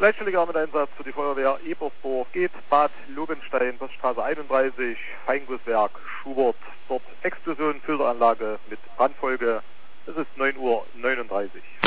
Bereitstelliger mit Einsatz für die Feuerwehr Ebersdorf geht Bad Lobenstein, Poststraße 31, Feingusswerk Schubert. Dort Explosion, Filteranlage mit Brandfolge. Es ist 9:39 Uhr.